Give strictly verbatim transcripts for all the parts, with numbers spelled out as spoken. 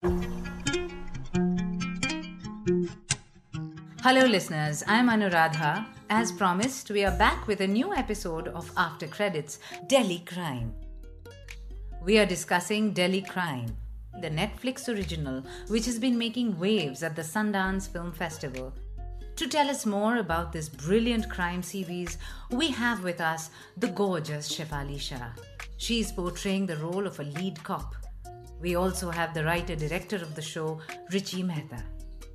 Hello, listeners. I'm Anuradha. As promised, we are back with a new episode of After Credits Delhi Crime. We are discussing Delhi Crime, the Netflix original, which has been making waves at the Sundance Film Festival. To tell us more about this brilliant crime series, we have with us the gorgeous Shefali Shah. She is portraying the role of a lead cop. We also have the writer-director of the show, Richie Mehta.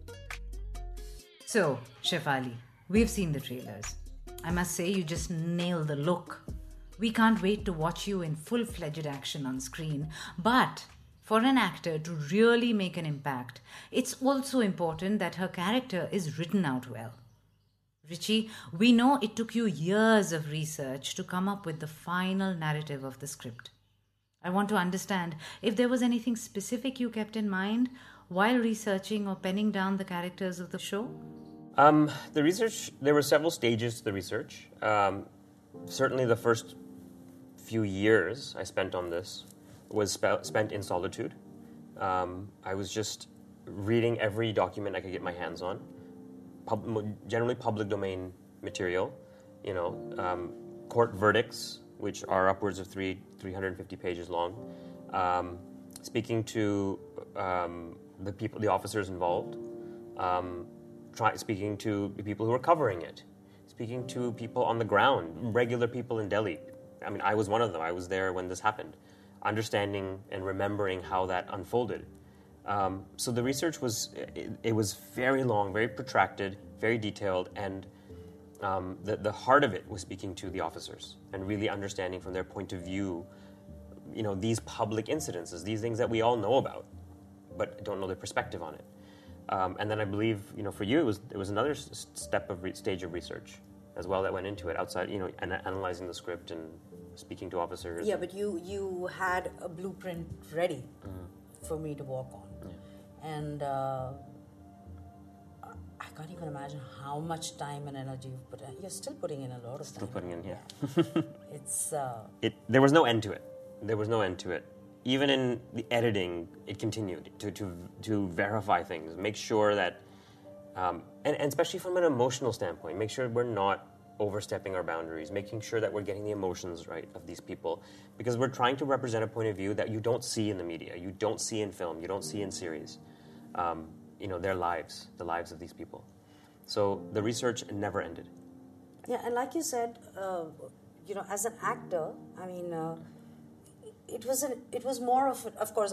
So, Shefali, we've seen the trailers. I must say you just nail the look. We can't wait to watch you in full-fledged action on screen. But for an actor to really make an impact, it's also important that her character is written out well. Richie, we know it took you years of research to come up with the final narrative of the script. I want to understand if there was anything specific you kept in mind while researching or penning down the characters of the show? Um, the research, there were several stages to the research. Um, certainly the first few years I spent on this was spe- spent in solitude. Um, I was just reading every document I could get my hands on, Pub- generally public domain material, you know, um, court verdicts, which are upwards of three, three hundred fifty pages long, um, speaking to um, the people, the officers involved, um, try, speaking to the people who were covering it, speaking to people on the ground, regular people in Delhi. I mean, I was one of them. I was there when this happened, understanding and remembering how that unfolded. Um, so the research was, it, it was very long, very protracted, very detailed, and um, the, the heart of it was speaking to the officers and really understanding from their point of view, you know, these public incidences, these things that we all know about, but don't know their perspective on it. Um, and then I believe, you know, for you, it was, it was another s- step of re- stage of research as well that went into it, outside, you know, and analyzing the script and speaking to officers. Yeah, but you you had a blueprint ready mm. for me to walk on. Yeah. And uh, I can't even imagine how much time and energy you've put in. You're still putting in a lot of still time. Still putting in, yeah. it's... Uh, it. There was no end to it. There was no end to it. Even in the editing, it continued to to, to verify things, make sure that, um, and, and especially from an emotional standpoint, make sure we're not overstepping our boundaries, making sure that we're getting the emotions right of these people, because we're trying to represent a point of view that you don't see in the media, you don't see in film, you don't see in series, um, you know, their lives, the lives of these people. So the research never ended. Yeah, and like you said, uh, you know, as an actor, I mean, uh, it was an, it was more of, of course,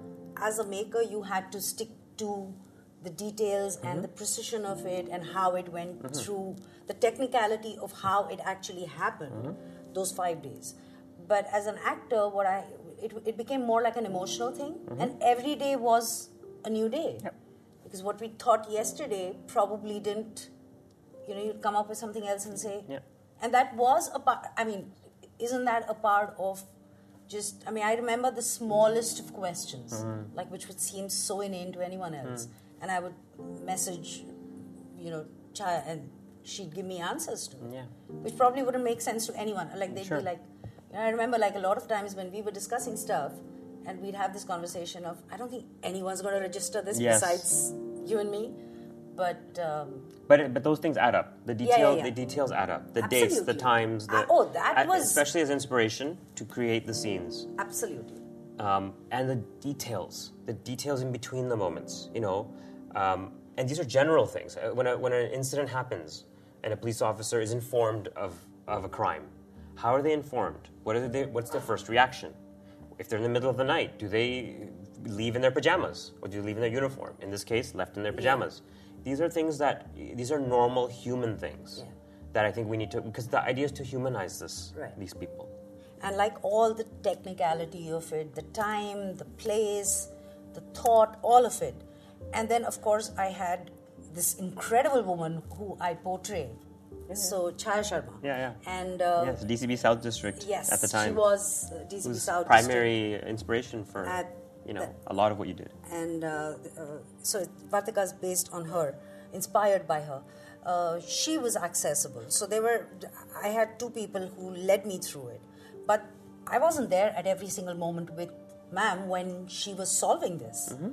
as a maker, you had to stick to the details mm-hmm. and the precision of it and how it went mm-hmm. through, the technicality of how it actually happened, mm-hmm. those five days. But as an actor, what I it, it became more like an emotional thing, mm-hmm. and every day was a new day. Yep. Because what we thought yesterday probably didn't, you know, you'd come up with something else and say, yeah. and that was a part, I mean, isn't that a part of just, I mean, I remember the smallest of questions, mm-hmm. like which would seem so inane to anyone else. Mm-hmm. And I would message, you know, Chaya, and she'd give me answers to it, yeah. which probably wouldn't make sense to anyone. Like, they'd sure. be like, you know, I remember like a lot of times when we were discussing stuff, and we'd have this conversation of, I don't think anyone's going to register this yes. besides you and me. But um, but it, but those things add up. The detail, yeah, yeah, yeah. the details add up. The Absolutely. dates, the times. The, uh, oh, that uh, was especially as inspiration to create the scenes. Absolutely. Um, and the details, the details in between the moments. You know, um, and these are general things. When a, when an incident happens and a police officer is informed of, of a crime, how are they informed? What are they? What's their first reaction? If they're in the middle of the night, do they leave in their pajamas or do they leave in their uniform? In this case, left in their pajamas. Yeah. These are things that, these are normal human things yeah. that I think we need to, because the idea is to humanize this, right. these people. And like all the technicality of it, the time, the place, the thought, all of it. And then, of course, I had this incredible woman who I portray. Yeah. So, Chaya Sharma. Yeah, yeah. And, uh, yes, D C B South District yes, at the time. she was uh, D C B South primary District. inspiration for, At you know, the, a lot of what you did. And uh, uh, so, Vartika is based on her, inspired by her. Uh, she was accessible. So, there were, I had two people who led me through it. But I wasn't there at every single moment with ma'am when she was solving this. Mm-hmm.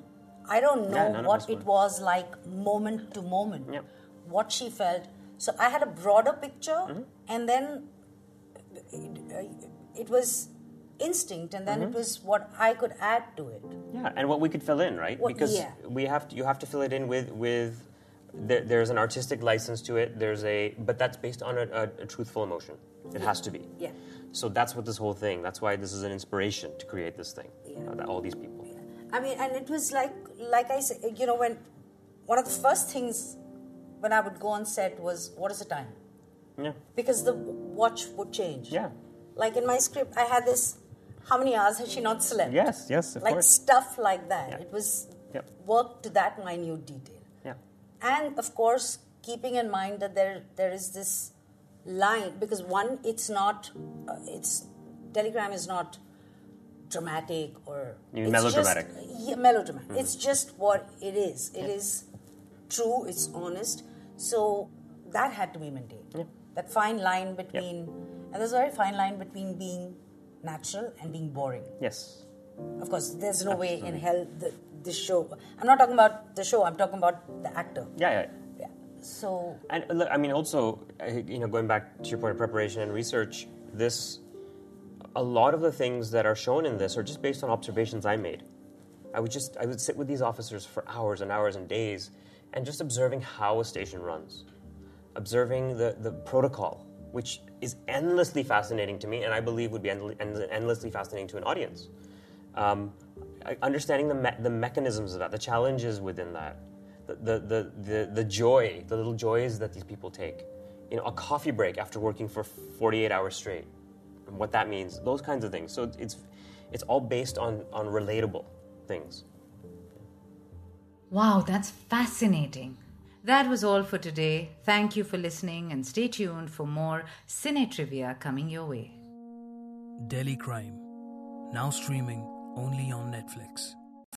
I don't know Yeah, none of what us it would. was like moment to moment, Yeah. what she felt. So I had a broader picture, Mm-hmm. and then it, uh, it was instinct, and then Mm-hmm. it was what I could add to it. Yeah, and what we could fill in, right? What- because yeah. we have to, you have to fill it in with with there, there's an artistic license to it. There's a but that's based on a, a, a truthful emotion. It has to be. Yeah. So that's what this whole thing. That's why this is an inspiration to create this thing. Yeah. Uh, that all these people. I mean, and it was like, like I said, you know, when one of the first things when I would go on set was, what is the time? Yeah. Because the watch would change. Yeah. Like in my script, I had this, how many hours has she not slept? Yes. Yes. Of like course. stuff like that. Yeah. It was Yep. worked to that minute detail. Yeah. And of course, keeping in mind that there there is this line, because one, it's not, uh, it's, Telegram is not dramatic or... You mean it's melodramatic. Just, yeah, melodramatic. It's just what it is. It is true, it's honest. So that had to be maintained. Yeah. That fine line between... And there's a very fine line between being natural and being boring. Yes. Of course, there's no way in hell the, this show... I'm not talking about the show, I'm talking about the actor. Yeah. Yeah. Yeah. So... And uh, look, I mean, also, uh, you know, going back to your point of preparation and research, this, a lot of the things that are shown in this are just based on observations I made. I would just, I would sit with these officers for hours and hours and days, and just observing how a station runs, observing the, the protocol, which is endlessly fascinating to me, and I believe would be end, end, endlessly fascinating to an audience. Um, I- understanding the me- the mechanisms of that, the challenges within that. The, the, the, the, the joy, the little joys that these people take. You know, a coffee break after working for forty-eight hours straight, and what that means, those kinds of things. So it's it's all based on, on relatable things. Wow, that's fascinating. That was all for today. Thank you for listening and stay tuned for more Cine Trivia coming your way. Delhi Crime, now streaming only on Netflix.